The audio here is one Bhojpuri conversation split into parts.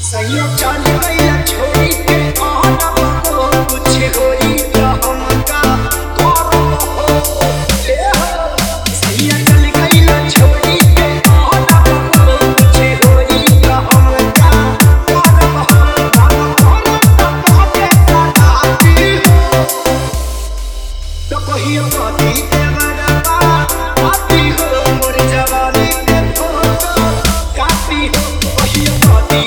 सैया चल गइला छोड़ी के आना बको कुछ होई त हमका करब हो ए हो सैया चल गइला छोड़ी के आना बको कुछ होई त हमका करब हो हम तोहके सताती हो तो कहियो कभी देवरबा आती हो मोर जवानी के फोटो कापी हो कहियो कभी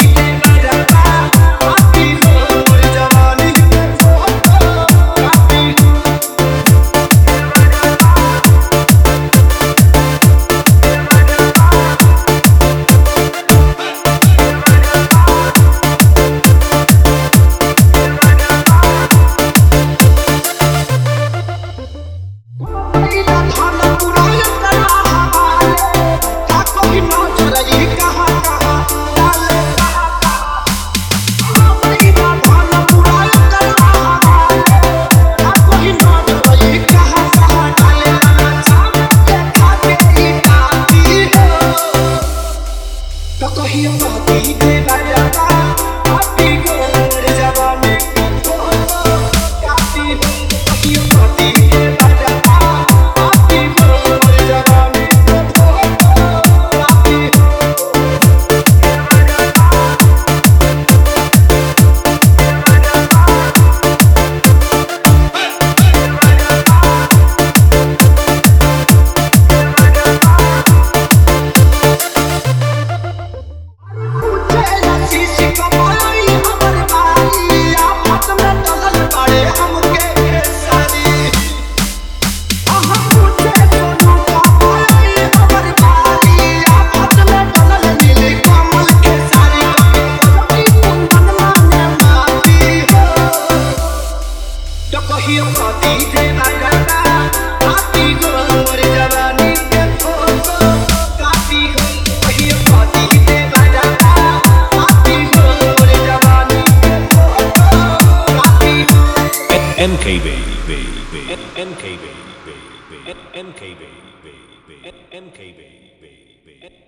NKB, NKB, NKB, NKB, NKB.